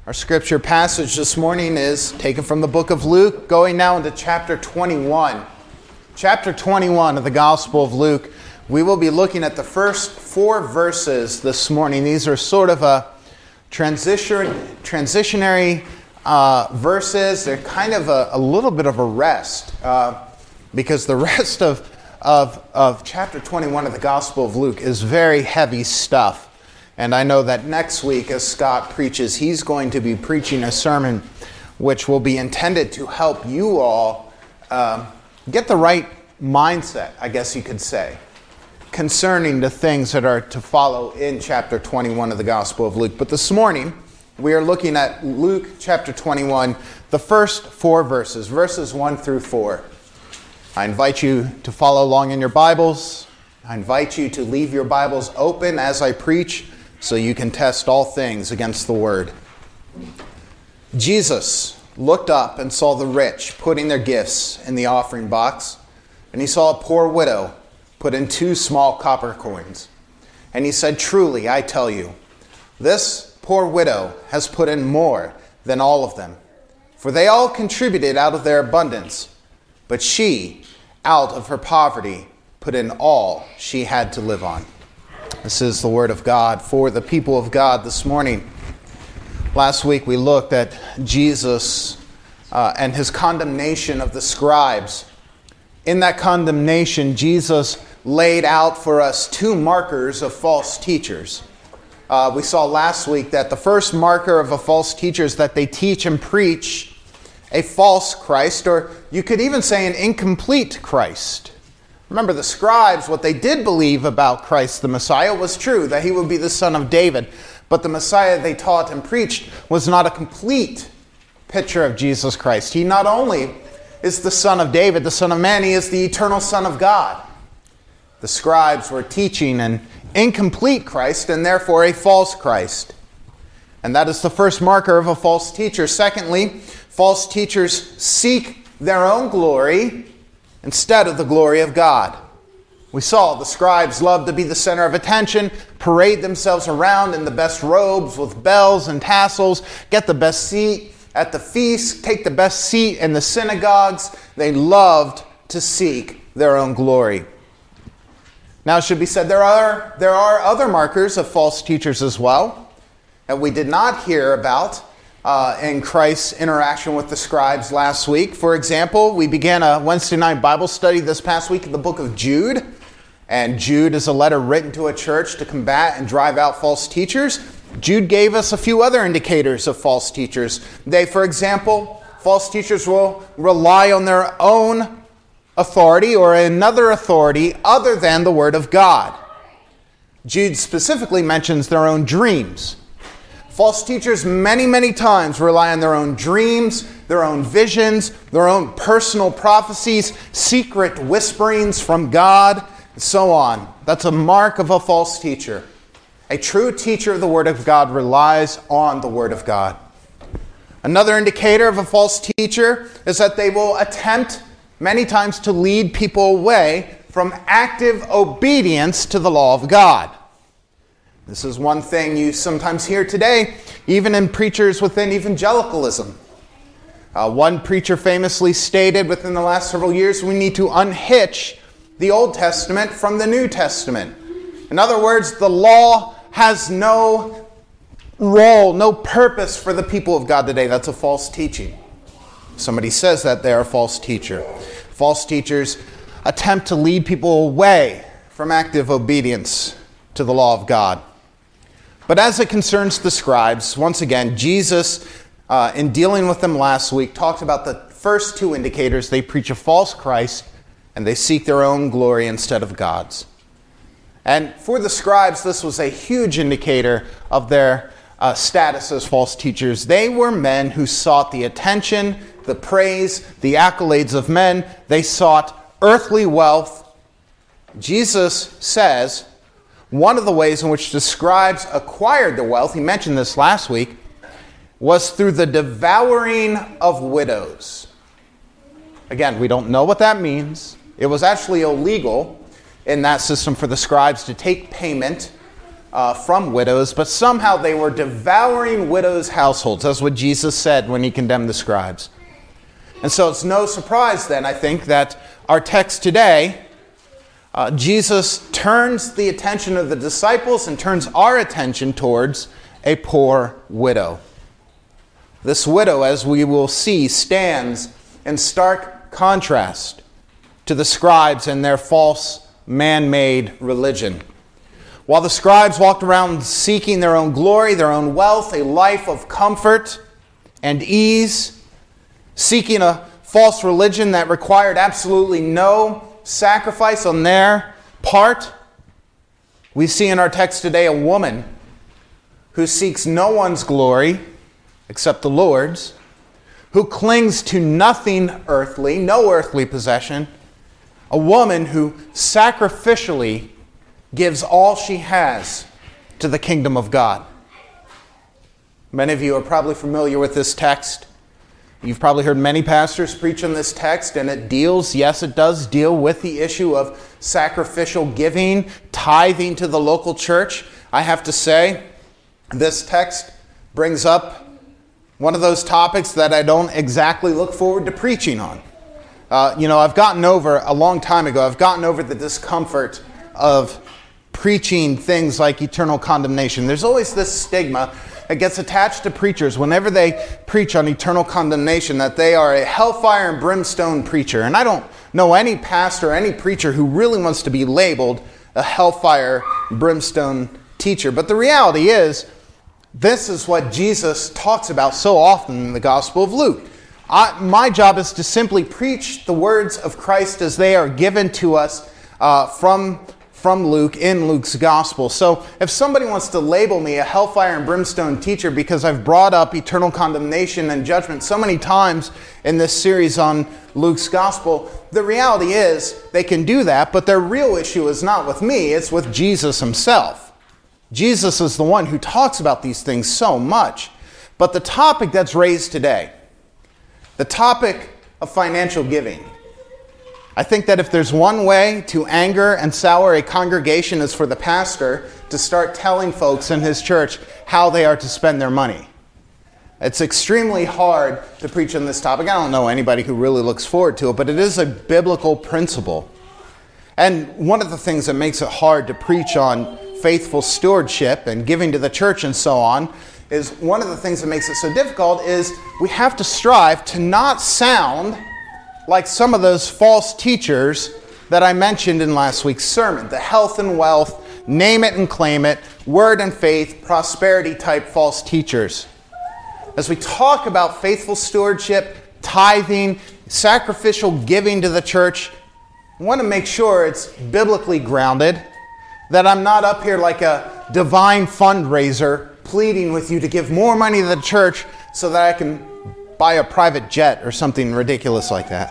Our scripture passage this morning is taken from the book of Luke, going now into chapter 21. Chapter 21 of the Gospel of Luke. We will be looking at the first 4 verses this morning. These are sort of a transitionary verses. They're kind of a little bit of a rest because the rest of chapter 21 of the Gospel of Luke is very heavy stuff. And I know that next week, as Scott preaches, he's going to be preaching a sermon which will be intended to help you all get the right mindset, I guess you could say, concerning the things that are to follow in chapter 21 of the Gospel of Luke. But this morning, we are looking at Luke chapter 21, the first 4 verses, verses 1 through 4. I invite you to follow along in your Bibles. I invite you to leave your Bibles open as I preach, so you can test all things against the Word. Jesus looked up and saw the rich putting their gifts in the offering box, and he saw a poor widow put in 2 small copper coins. And he said, "Truly, I tell you, this poor widow has put in more than all of them, for they all contributed out of their abundance, but she, out of her poverty, put in all she had to live on." This is the word of God for the people of God this morning. Last week we looked at Jesus and his condemnation of the scribes. In that condemnation, Jesus laid out for us 2 markers of false teachers. We saw last week that the first marker of a false teacher is that they teach and preach a false Christ, or you could even say an incomplete Christ. Remember, the scribes, what they did believe about Christ the Messiah was true, that he would be the son of David. But the Messiah they taught and preached was not a complete picture of Jesus Christ. He not only is the son of David, the son of man, he is the eternal Son of God. The scribes were teaching an incomplete Christ and therefore a false Christ. And that is the first marker of a false teacher. Secondly, false teachers seek their own glory instead of the glory of God. We saw the scribes love to be the center of attention, parade themselves around in the best robes with bells and tassels, get the best seat at the feast, take the best seat in the synagogues. They loved to seek their own glory. Now, it should be said, there are other markers of false teachers as well that we did not hear about in Christ's interaction with the scribes last week. For example, we began a Wednesday night Bible study this past week in the book of Jude. And Jude is a letter written to a church to combat and drive out false teachers. Jude gave us a few other indicators of false teachers. For example, false teachers will rely on their own authority or another authority other than the Word of God. Jude specifically mentions their own dreams. False teachers many times rely on their own dreams, their own visions, their own personal prophecies, secret whisperings from God, and so on. That's a mark of a false teacher. A true teacher of the Word of God relies on the Word of God. Another indicator of a false teacher is that they will attempt many times to lead people away from active obedience to the law of God. This is one thing you sometimes hear today, even in preachers within evangelicalism. One preacher famously stated within the last several years, we need to unhitch the Old Testament from the New Testament. In other words, the law has no role, no purpose for the people of God today. That's a false teaching. Somebody says that, they are a false teacher. False teachers attempt to lead people away from active obedience to the law of God. But as it concerns the scribes, once again, Jesus, in dealing with them last week, talked about the first 2 indicators. They preach a false Christ, and they seek their own glory instead of God's. And for the scribes, this was a huge indicator of their status as false teachers. They were men who sought the attention, the praise, the accolades of men. They sought earthly wealth. Jesus says one of the ways in which the scribes acquired the wealth, he mentioned this last week, was through the devouring of widows. Again, we don't know what that means. It was actually illegal in that system for the scribes to take payment from widows, but somehow they were devouring widows' households. That's what Jesus said when he condemned the scribes. And so it's no surprise then, I think, that our text today, Jesus turns the attention of the disciples and turns our attention towards a poor widow. This widow, as we will see, stands in stark contrast to the scribes and their false man-made religion. While the scribes walked around seeking their own glory, their own wealth, a life of comfort and ease, seeking a false religion that required absolutely no sacrifice on their part, we see in our text today a woman who seeks no one's glory except the Lord's, who clings to nothing earthly, no earthly possession, a woman who sacrificially gives all she has to the kingdom of God. Many of you are probably familiar with this text. You've probably heard many pastors preach on this text, and it does deal with the issue of sacrificial giving, tithing to the local church. I have to say, this text brings up one of those topics that I don't exactly look forward to preaching on. A long time ago, I've gotten over the discomfort of preaching things like eternal condemnation. There's always this stigma that gets attached to preachers whenever they preach on eternal condemnation, that they are a hellfire and brimstone preacher. And I don't know any pastor, any preacher who really wants to be labeled a hellfire brimstone teacher. But the reality is, this is what Jesus talks about so often in the Gospel of Luke. My job is to simply preach the words of Christ as they are given to us from Luke, in Luke's Gospel. So if somebody wants to label me a hellfire and brimstone teacher because I've brought up eternal condemnation and judgment so many times in this series on Luke's Gospel, the reality is they can do that, but their real issue is not with me, it's with Jesus himself. Jesus is the one who talks about these things so much. But the topic that's raised today, the topic of financial giving, I think that if there's one way to anger and sour a congregation is for the pastor to start telling folks in his church how they are to spend their money. It's extremely hard to preach on this topic. I don't know anybody who really looks forward to it, but it is a biblical principle. And one of the things that makes it hard to preach on faithful stewardship and giving to the church and so on is one of the things that makes it so difficult is we have to strive to not sound like some of those false teachers that I mentioned in last week's sermon. The health and wealth, name it and claim it, word and faith, prosperity type false teachers. As we talk about faithful stewardship, tithing, sacrificial giving to the church, I want to make sure it's biblically grounded, that I'm not up here like a divine fundraiser pleading with you to give more money to the church so that I can buy a private jet or something ridiculous like that.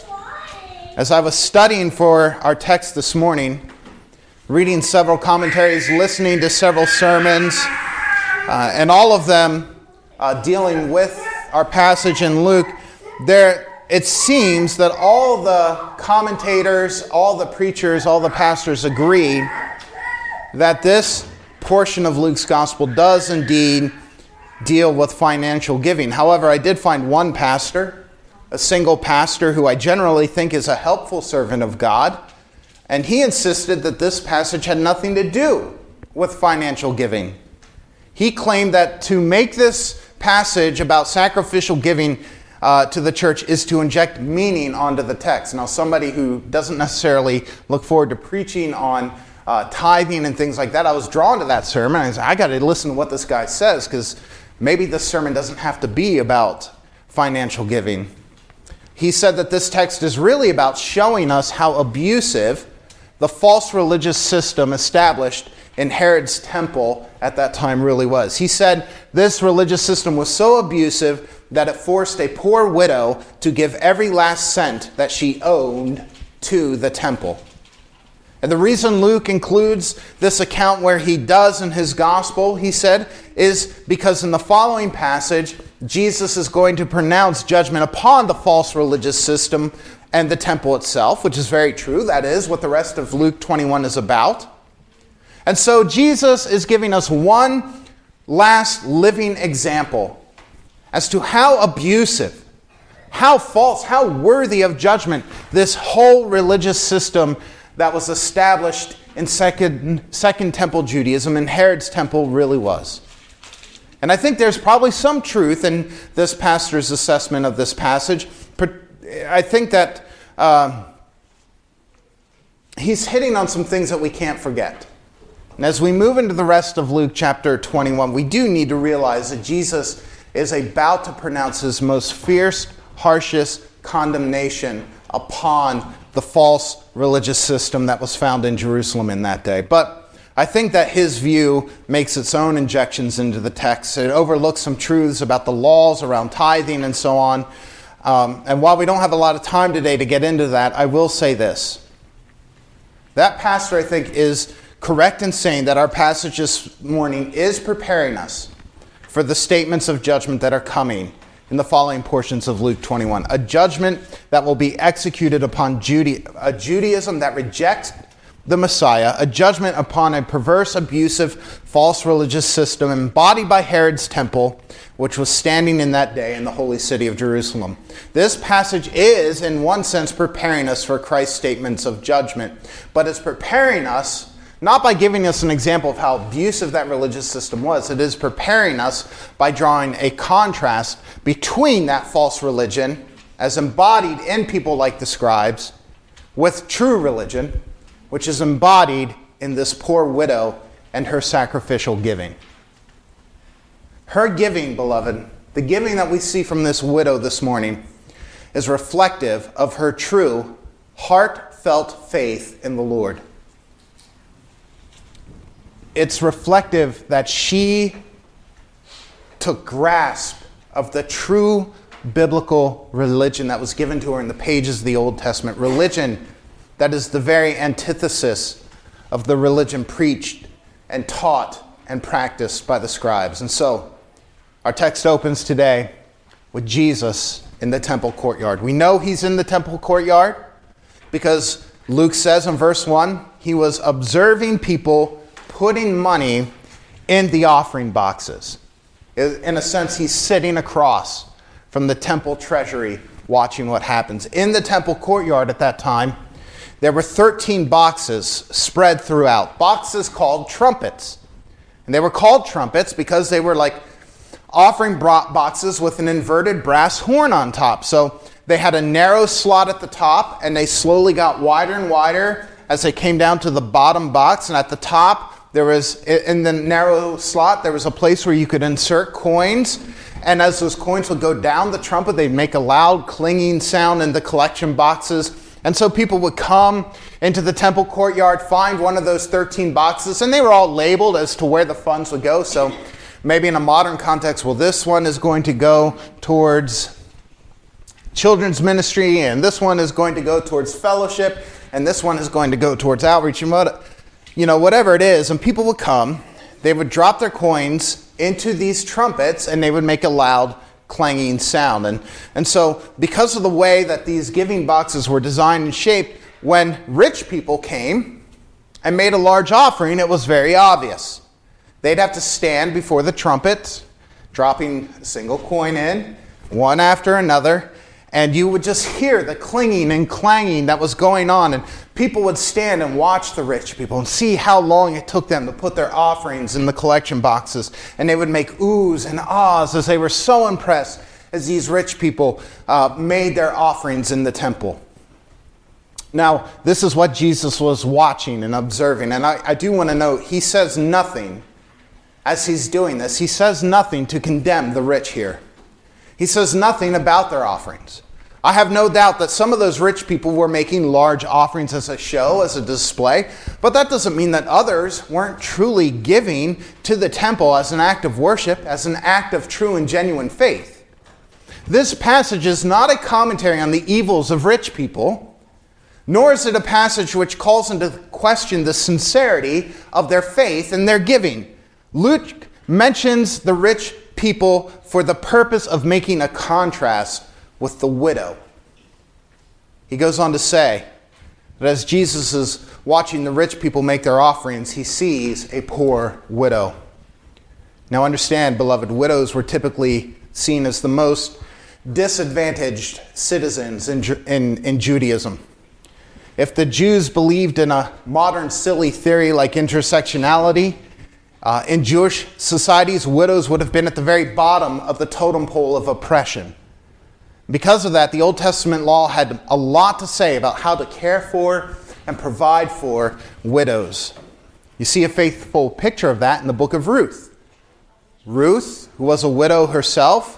As I was studying for our text this morning, reading several commentaries, listening to several sermons, and all of them dealing with our passage in Luke, it seems that all the commentators, all the preachers, all the pastors agree that this portion of Luke's Gospel does indeed deal with financial giving. However, I did find one pastor, a single pastor who I generally think is a helpful servant of God, and he insisted that this passage had nothing to do with financial giving. He claimed that to make this passage about sacrificial giving to the church is to inject meaning onto the text. Now, somebody who doesn't necessarily look forward to preaching on tithing and things like that, I was drawn to that sermon. I said, I got to listen to what this guy says, because maybe this sermon doesn't have to be about financial giving. He said that this text is really about showing us how abusive the false religious system established in Herod's temple at that time really was. He said this religious system was so abusive that it forced a poor widow to give every last cent that she owned to the temple. And the reason Luke includes this account where he does in his gospel, he said, is because in the following passage, Jesus is going to pronounce judgment upon the false religious system and the temple itself, which is very true. That is what the rest of Luke 21 is about. And so Jesus is giving us one last living example as to how abusive, how false, how worthy of judgment this whole religious system that was established in Second Temple Judaism and Herod's temple really was. And I think there's probably some truth in this pastor's assessment of this passage. I think that he's hitting on some things that we can't forget. And as we move into the rest of Luke chapter 21, we do need to realize that Jesus is about to pronounce his most fierce, harshest condemnation upon the false religious system that was found in Jerusalem in that day. But I think that his view makes its own injections into the text. It overlooks some truths about the laws around tithing and so on. And while we don't have a lot of time today to get into that, I will say this. That pastor, I think, is correct in saying that our passage this morning is preparing us for the statements of judgment that are coming in the following portions of Luke 21. A judgment that will be executed upon a Judaism that rejects the Messiah, a judgment upon a perverse, abusive, false religious system embodied by Herod's temple, which was standing in that day in the holy city of Jerusalem. This passage is, in one sense, preparing us for Christ's statements of judgment, but it's preparing us not by giving us an example of how abusive that religious system was. It is preparing us by drawing a contrast between that false religion, as embodied in people like the scribes, with true religion, which is embodied in this poor widow and her sacrificial giving. Her giving, beloved, the giving that we see from this widow this morning, is reflective of her true, heartfelt faith in the Lord. It's reflective that she took grasp of the true biblical religion that was given to her in the pages of the Old Testament. Religion that is the very antithesis of the religion preached and taught and practiced by the scribes. And so, our text opens today with Jesus in the temple courtyard. We know he's in the temple courtyard because Luke says in verse 1, he was observing people putting money in the offering boxes. In a sense, he's sitting across from the temple treasury watching what happens. In the temple courtyard at that time, there were 13 boxes spread throughout, boxes called trumpets. And they were called trumpets because they were like offering boxes with an inverted brass horn on top. So they had a narrow slot at the top, and they slowly got wider and wider as they came down to the bottom box. And at the top, there was, in the narrow slot, there was a place where you could insert coins. And as those coins would go down the trumpet, they'd make a loud clanging sound in the collection boxes. And so people would come into the temple courtyard, find one of those 13 boxes, and they were all labeled as to where the funds would go. So maybe in a modern context, well, this one is going to go towards children's ministry, and this one is going to go towards fellowship, and this one is going to go towards outreach, and whatever it is. And people would come, they would drop their coins into these trumpets, and they would make a loud clanging sound. And so because of the way that these giving boxes were designed and shaped, when rich people came and made a large offering, it was very obvious. They'd have to stand before the trumpet, dropping a single coin in, one after another, and you would just hear the clinging and clanging that was going on, and people would stand and watch the rich people and see how long it took them to put their offerings in the collection boxes, and they would make oohs and ahs as they were so impressed as these rich people made their offerings in the temple. Now, this is what Jesus was watching and observing, and I do want to note, he says nothing as he's doing this. He says nothing to condemn the rich here. He says nothing about their offerings. I have no doubt that some of those rich people were making large offerings as a show, as a display, but that doesn't mean that others weren't truly giving to the temple as an act of worship, as an act of true and genuine faith. This passage is not a commentary on the evils of rich people, nor is it a passage which calls into question the sincerity of their faith and their giving. Luke mentions the rich people for the purpose of making a contrast with the widow. He goes on to say that as Jesus is watching the rich people make their offerings, he sees a poor widow. Now understand, beloved, widows were typically seen as the most disadvantaged citizens in Judaism. If the Jews believed in a modern silly theory like intersectionality, in Jewish societies, widows would have been at the very bottom of the totem pole of oppression. Because of that, the Old Testament law had a lot to say about how to care for and provide for widows. You see a faithful picture of that in the book of Ruth. Ruth, who was a widow herself,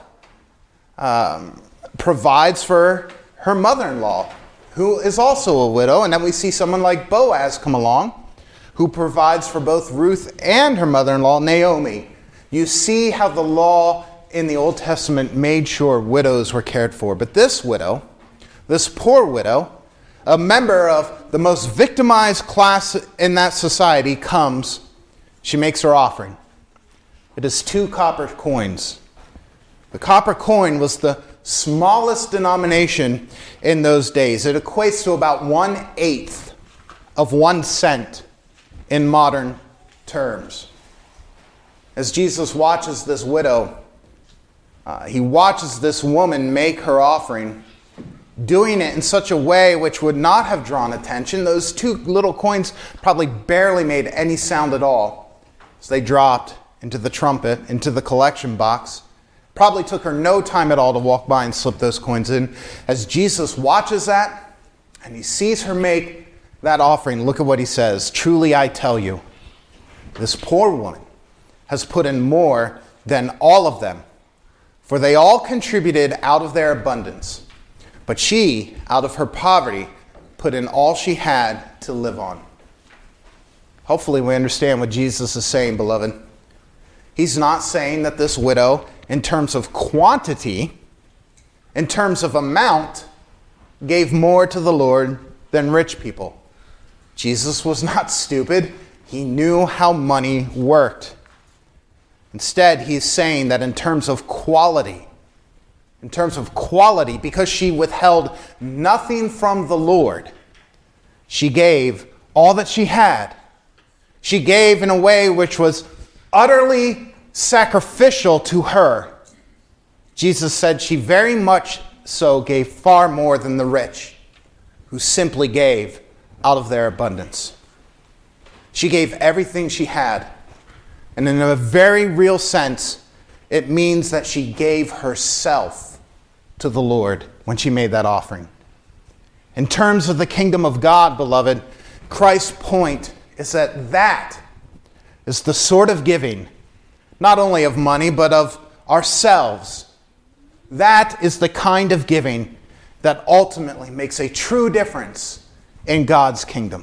provides for her mother-in-law, who is also a widow. And then we see someone like Boaz come along, who provides for both Ruth and her mother-in-law, Naomi. You see how the law in the Old Testament made sure widows were cared for. But this widow, this poor widow, a member of the most victimized class in that society, comes. She makes her offering. It is 2 copper coins. The copper coin was the smallest denomination in those days. It equates to about 1/8 of 1 cent in modern terms. As Jesus watches this widow, he watches this woman make her offering, doing it in such a way which would not have drawn attention. Those 2 little coins probably barely made any sound at all as they dropped into the trumpet, into the collection box. Probably took her no time at all to walk by and slip those coins in. As Jesus watches that and he sees her make that offering, look at what he says. Truly I tell you, this poor woman has put in more than all of them, for they all contributed out of their abundance. But she, out of her poverty, put in all she had to live on. Hopefully we understand what Jesus is saying, beloved. He's not saying that this widow, in terms of quantity, in terms of amount, gave more to the Lord than rich people. Jesus was not stupid. He knew how money worked. Instead, he's saying that in terms of quality, because she withheld nothing from the Lord, she gave all that she had. She gave in a way which was utterly sacrificial to her. Jesus said she very much so gave far more than the rich, who simply gave out of their abundance. She gave everything she had. And in a very real sense, it means that she gave herself to the Lord when she made that offering. In terms of the kingdom of God, beloved, Christ's point is that is the sort of giving, not only of money, but of ourselves. That is the kind of giving that ultimately makes a true difference in God's kingdom.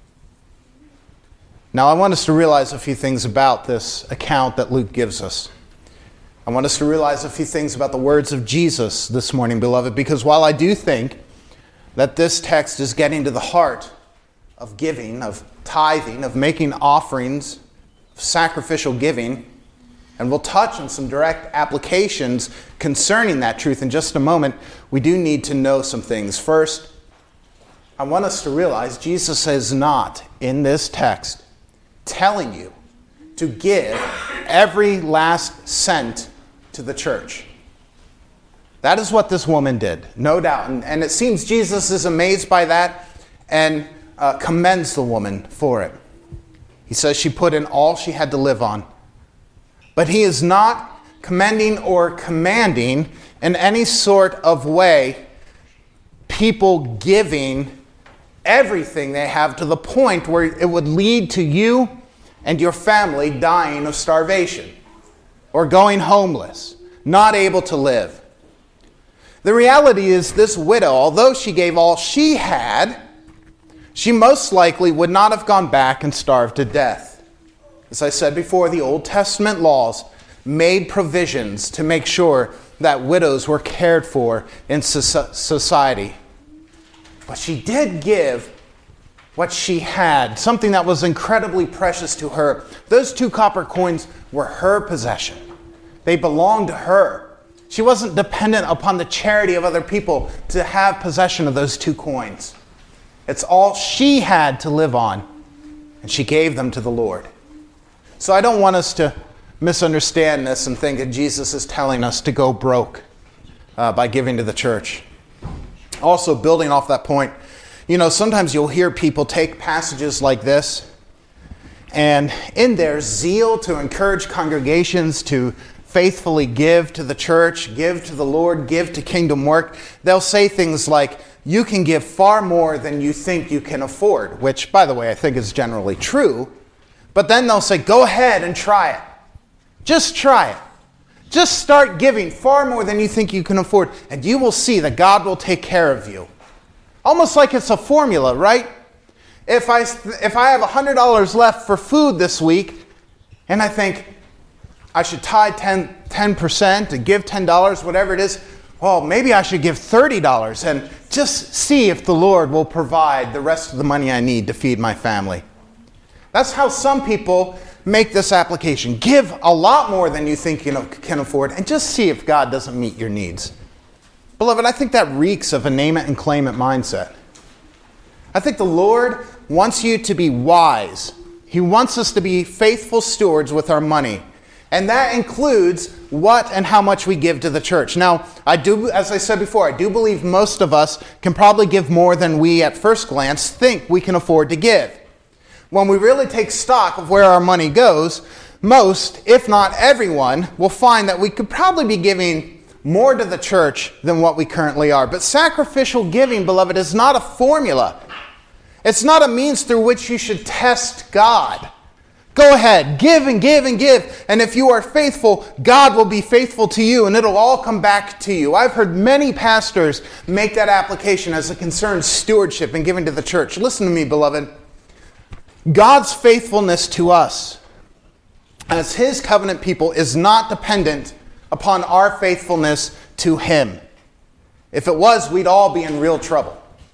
Now, I want us to realize a few things about this account that Luke gives us. I want us to realize a few things about the words of Jesus this morning, beloved, because while I do think that this text is getting to the heart of giving, of tithing, of making offerings, of sacrificial giving, and we'll touch on some direct applications concerning that truth in just a moment, we do need to know some things. First, I want us to realize Jesus is not, in this text, telling you to give every last cent to the church. That is what this woman did, no doubt. And it seems Jesus is amazed by that and commends the woman for it. He says she put in all she had to live on. But he is not commending or commanding in any sort of way people giving everything they have to the point where it would lead to you and your family dying of starvation or going homeless, not able to live. The reality is this widow, although she gave all she had, she most likely would not have gone back and starved to death. As I said before, the Old Testament laws made provisions to make sure that widows were cared for in society. But she did give what she had, something that was incredibly precious to her. Those 2 copper coins were her possession. They belonged to her. She wasn't dependent upon the charity of other people to have possession of those 2 coins. It's all she had to live on, and she gave them to the Lord. So I don't want us to misunderstand this and think that Jesus is telling us to go broke by giving to the church. Also, building off that point, sometimes you'll hear people take passages like this, and in their zeal to encourage congregations to faithfully give to the church, give to the Lord, give to kingdom work, they'll say things like, you can give far more than you think you can afford, which, by the way, I think is generally true. But then they'll say, go ahead and try it. Just try it. Just start giving far more than you think you can afford, and you will see that God will take care of you. Almost like it's a formula, right? If I have $100 left for food this week, and I think I should tithe 10% and give $10, whatever it is, well, maybe I should give $30 and just see if the Lord will provide the rest of the money I need to feed my family. That's how some people make this application. Give a lot more than you think you can afford and just see if God doesn't meet your needs. Beloved, I think that reeks of a name it and claim it mindset. I think the Lord wants you to be wise. He wants us to be faithful stewards with our money. And that includes what and how much we give to the church. Now, as I said before, I do believe most of us can probably give more than we at first glance think we can afford to give. When we really take stock of where our money goes, most, if not everyone, will find that we could probably be giving more to the church than what we currently are. But sacrificial giving, beloved, is not a formula. It's not a means through which you should test God. Go ahead, give and give and give. And if you are faithful, God will be faithful to you and it'll all come back to you. I've heard many pastors make that application as it concerns stewardship and giving to the church. Listen to me, beloved. God's faithfulness to us as His covenant people is not dependent upon our faithfulness to Him. If it was, we'd all be in real trouble.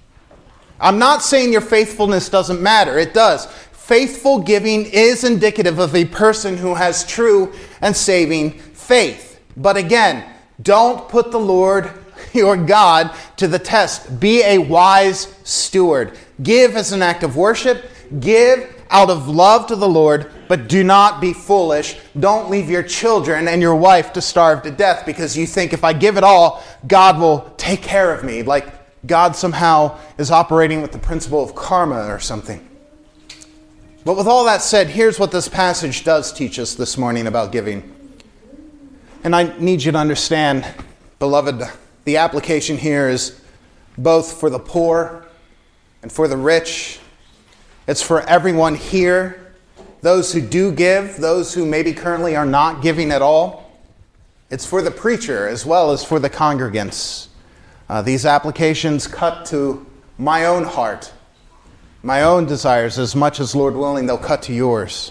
I'm not saying your faithfulness doesn't matter. It does. Faithful giving is indicative of a person who has true and saving faith. But again, don't put the Lord, your God, to the test. Be a wise steward. Give as an act of worship. Give out of love to the Lord, but do not be foolish. Don't leave your children and your wife to starve to death because you think if I give it all, God will take care of me. Like God somehow is operating with the principle of karma or something. But with all that said, here's what this passage does teach us this morning about giving. And I need you to understand, beloved, the application here is both for the poor and for the rich. It's for everyone here, those who do give, those who maybe currently are not giving at all. It's for the preacher as well as for the congregants. These applications cut to my own heart, my own desires, as much as, Lord willing, they'll cut to yours.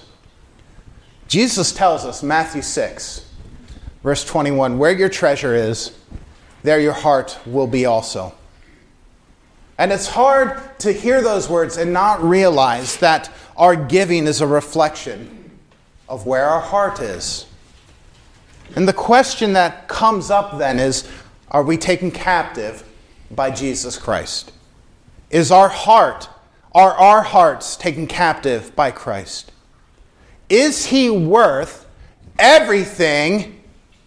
Jesus tells us, Matthew 6, verse 21, where your treasure is, there your heart will be also. And it's hard to hear those words and not realize that our giving is a reflection of where our heart is. And the question that comes up then is, are we taken captive by Jesus Christ? Are our hearts taken captive by Christ? Is He worth everything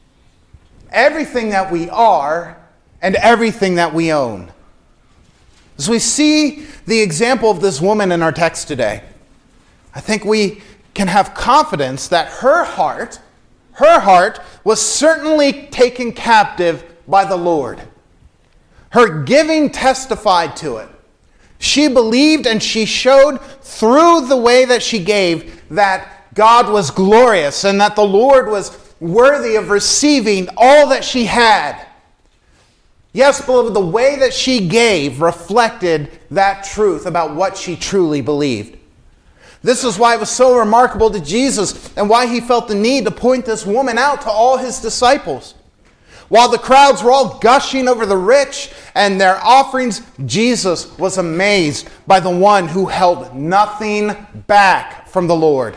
that we are and everything that we own? As we see the example of this woman in our text today, I think we can have confidence that her heart was certainly taken captive by the Lord. Her giving testified to it. She believed and she showed through the way that she gave that God was glorious and that the Lord was worthy of receiving all that she had. Yes, beloved, the way that she gave reflected that truth about what she truly believed. This is why it was so remarkable to Jesus and why He felt the need to point this woman out to all His disciples. While the crowds were all gushing over the rich and their offerings, Jesus was amazed by the one who held nothing back from the Lord.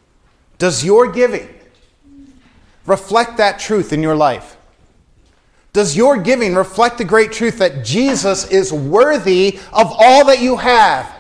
Does your giving reflect that truth in your life? Does your giving reflect the great truth that Jesus is worthy of all that you have?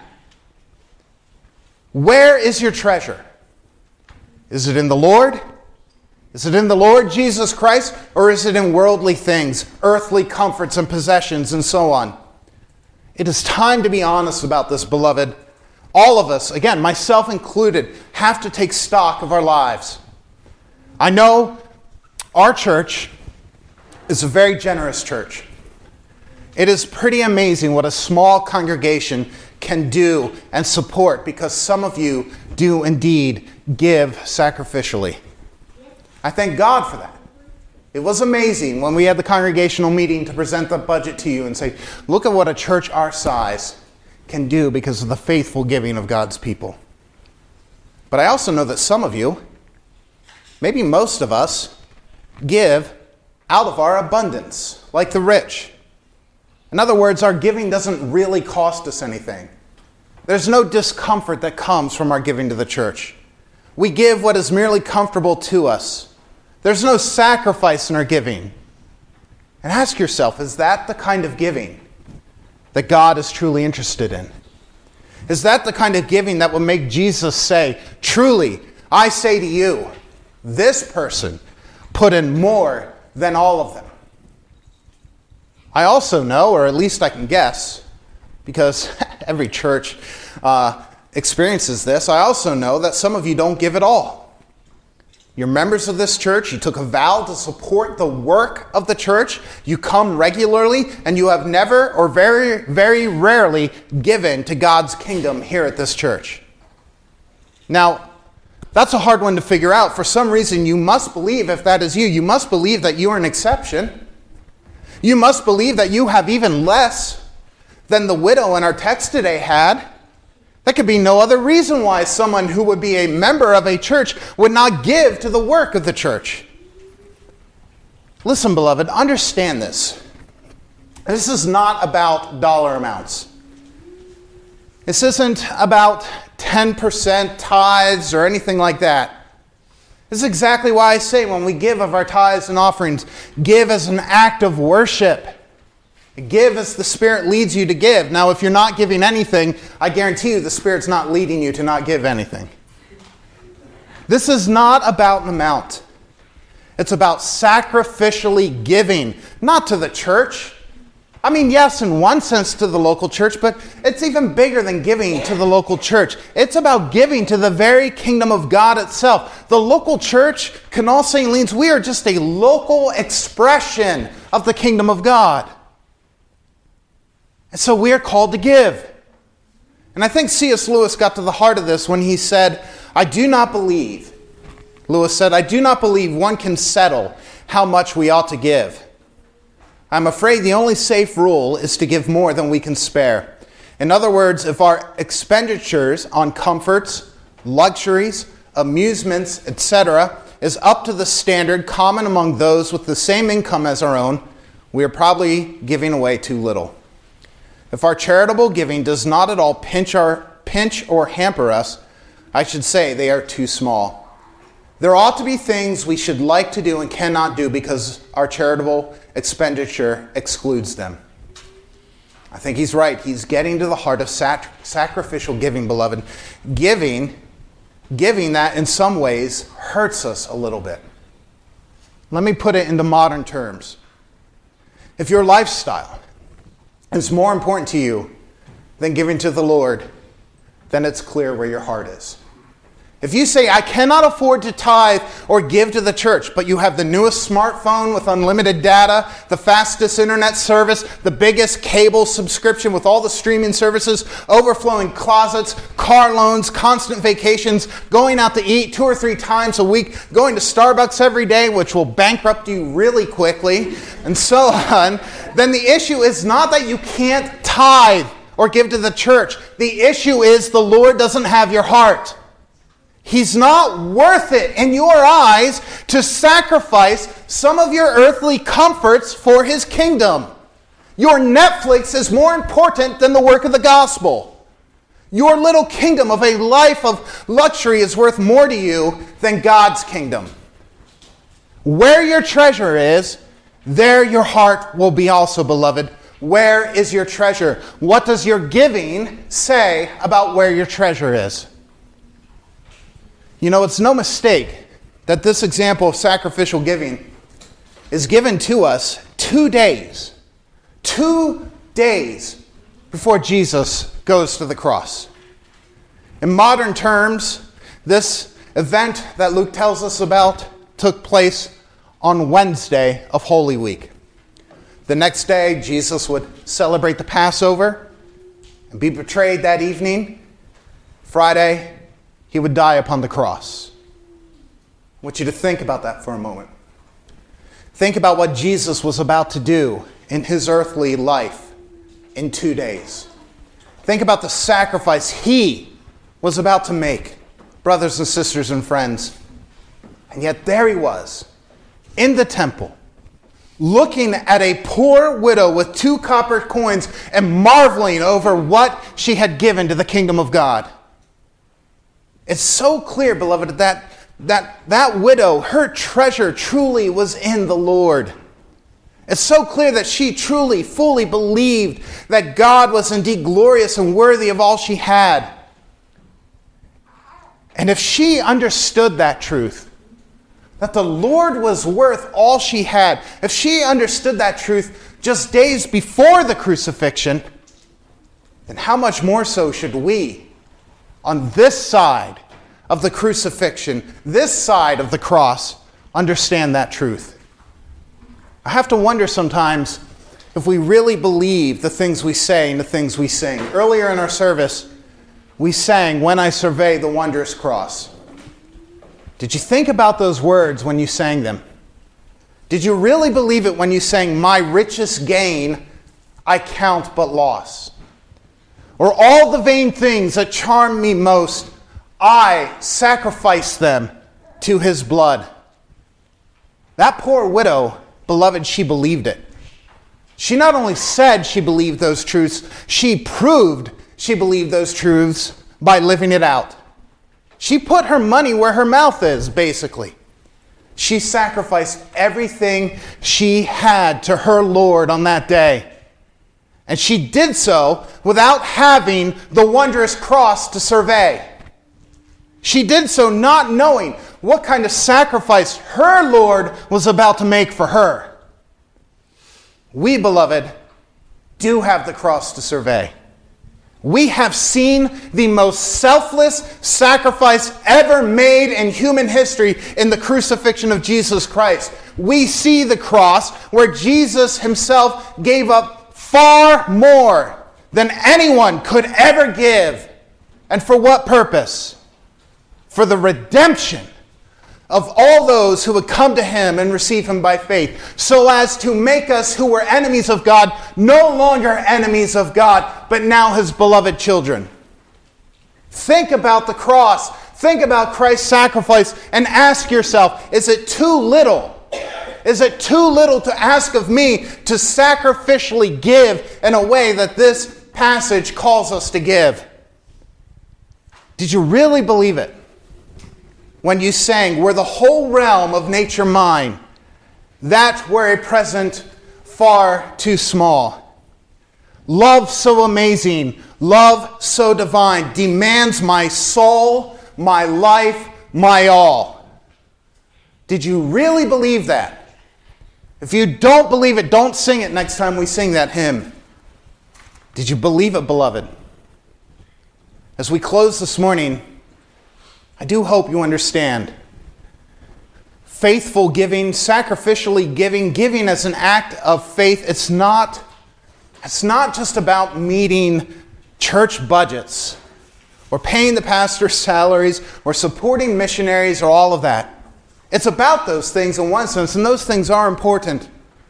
Where is your treasure? Is it in the Lord? Is it in the Lord Jesus Christ? Or is it in worldly things, earthly comforts and possessions and so on? It is time to be honest about this, beloved. All of us, again, myself included, have to take stock of our lives. I know our church is a very generous church. It is pretty amazing what a small congregation can do and support, because some of you do indeed give sacrificially. I thank God for that. It was amazing when we had the congregational meeting to present the budget to you and say, look at what a church our size can do because of the faithful giving of God's people. But I also know that some of you, maybe most of us, give out of our abundance, like the rich. In other words, our giving doesn't really cost us anything. There's no discomfort that comes from our giving to the church. We give what is merely comfortable to us. There's no sacrifice in our giving. And ask yourself, is that the kind of giving that God is truly interested in? Is that the kind of giving that will make Jesus say, truly, I say to you, this person put in more than all of them? I also know, or at least I can guess, because every church experiences this, I also know that some of you don't give at all. You're members of this church. You took a vow to support the work of the church. You come regularly, and you have never or very, very rarely given to God's kingdom here at this church. Now, that's a hard one to figure out. For some reason, you must believe, if that is you, you must believe that you are an exception. You must believe that you have even less than the widow in our text today had. There could be no other reason why someone who would be a member of a church would not give to the work of the church. Listen, beloved, understand this. This is not about dollar amounts. This isn't about 10% tithes or anything like that. This is exactly why I say when we give of our tithes and offerings, give as an act of worship. Give as the Spirit leads you to give. Now, if you're not giving anything, I guarantee you the Spirit's not leading you to not give anything. This is not about an amount. It's about sacrificially giving, not to the church. I mean, yes, in one sense to the local church, but it's even bigger than giving to the local church. It's about giving to the very kingdom of God itself. The local church, Canal St. Leans, we are just a local expression of the kingdom of God. And so we are called to give. And I think C.S. Lewis got to the heart of this when he said, Lewis said, I do not believe one can settle how much we ought to give. I'm afraid the only safe rule is to give more than we can spare. In other words, if our expenditures on comforts, luxuries, amusements, etc., is up to the standard common among those with the same income as our own, we are probably giving away too little. If our charitable giving does not at all pinch or hamper us, I should say they are too small. There ought to be things we should like to do and cannot do because our charitable expenditure excludes them. I think he's right. He's getting to the heart of sacrificial giving, beloved. Giving that in some ways hurts us a little bit. Let me put it into modern terms. If your lifestyle is more important to you than giving to the Lord, then it's clear where your heart is. If you say, I cannot afford to tithe or give to the church, but you have the newest smartphone with unlimited data, the fastest internet service, the biggest cable subscription with all the streaming services, overflowing closets, car loans, constant vacations, going out to eat 2 or 3 times a week, going to Starbucks every day, which will bankrupt you really quickly, and so on, then the issue is not that you can't tithe or give to the church. The issue is the Lord doesn't have your heart. He's not worth it in your eyes to sacrifice some of your earthly comforts for his kingdom. Your Netflix is more important than the work of the gospel. Your little kingdom of a life of luxury is worth more to you than God's kingdom. Where your treasure is there your heart will be also, beloved. Where is your treasure? What does your giving say about where your treasure is? You know, it's no mistake that this example of sacrificial giving is given to us 2 days before Jesus goes to the cross. In modern terms, this event that Luke tells us about took place on Wednesday of Holy Week. The next day, Jesus would celebrate the Passover and be betrayed that evening. Friday, he would die upon the cross. I want you to think about that for a moment. Think about what Jesus was about to do in his earthly life in 2 days. Think about the sacrifice he was about to make, brothers and sisters and friends. And yet there he was, in the temple, looking at a poor widow with 2 copper coins and marveling over what she had given to the kingdom of God. It's so clear, beloved, that widow, her treasure truly was in the Lord. It's so clear that she truly, fully believed that God was indeed glorious and worthy of all she had. And if she understood that truth, that the Lord was worth all she had, if she understood that truth just days before the crucifixion, then how much more so should we, on this side of the crucifixion, this side of the cross, understand that truth? I have to wonder sometimes if we really believe the things we say and the things we sing. Earlier in our service, we sang, "When I Survey the Wondrous Cross." Did you think about those words when you sang them? Did you really believe it when you sang, "My richest gain I count but loss"? Or all the vain things that charm me most, I sacrifice them to his blood. That poor widow, beloved, she believed it. She not only said she believed those truths, she proved she believed those truths by living it out. She put her money where her mouth is, basically. She sacrificed everything she had to her Lord on that day. And she did so without having the wondrous cross to survey. She did so not knowing what kind of sacrifice her Lord was about to make for her. We, beloved, do have the cross to survey. We have seen the most selfless sacrifice ever made in human history in the crucifixion of Jesus Christ. We see the cross where Jesus himself gave up far more than anyone could ever give. And for what purpose? For the redemption of all those who would come to him and receive him by faith, so as to make us who were enemies of God no longer enemies of God, but now his beloved children. Think about the cross. Think about Christ's sacrifice and ask yourself, is it too little? Is it too little to ask of me to sacrificially give in a way that this passage calls us to give? Did you really believe it when you sang, "Were the whole realm of nature mine, that were a present far too small? Love so amazing, love so divine, demands my soul, my life, my all"? Did you really believe that? If you don't believe it, don't sing it next time we sing that hymn. Did you believe it, beloved? As we close this morning, I do hope you understand. Faithful giving, sacrificially giving, giving as an act of faith, it's not just about meeting church budgets or paying the pastor's salaries or supporting missionaries or all of that. It's about those things in one sense, and those things are important.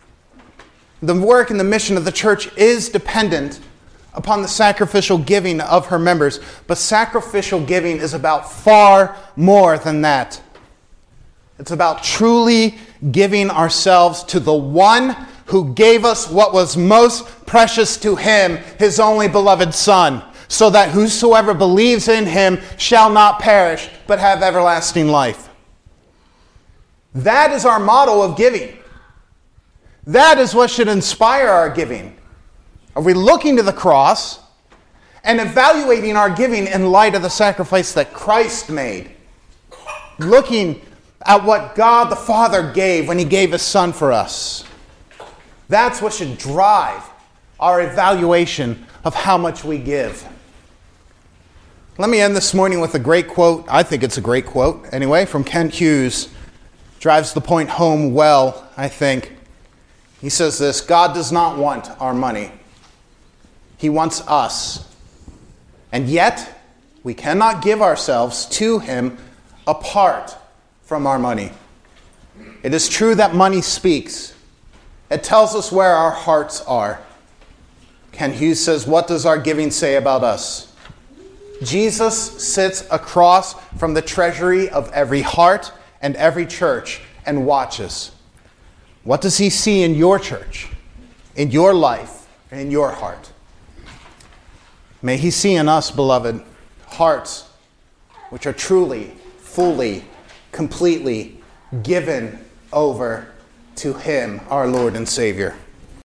The work and the mission of the church is dependent upon the sacrificial giving of her members. But sacrificial giving is about far more than that. It's about truly giving ourselves to the one who gave us what was most precious to him, his only beloved Son, so that whosoever believes in him shall not perish, but have everlasting life. That is our motto of giving. That is what should inspire our giving. Are we looking to the cross and evaluating our giving in light of the sacrifice that Christ made? Looking at what God the Father gave when he gave his Son for us. That's what should drive our evaluation of how much we give. Let me end this morning with a great quote. I think it's a great quote, anyway, from Kent Hughes. Drives the point home well, I think. He says this: God does not want our money. He wants us. And yet, we cannot give ourselves to him apart from our money. It is true that money speaks. It tells us where our hearts are. Kent Hughes says, what does our giving say about us? Jesus sits across from the treasury of every heart and every church and watches. What does he see in your church, in your life, and in your heart? May he see in us, beloved, hearts which are truly, fully, completely given over to him, our Lord and Savior.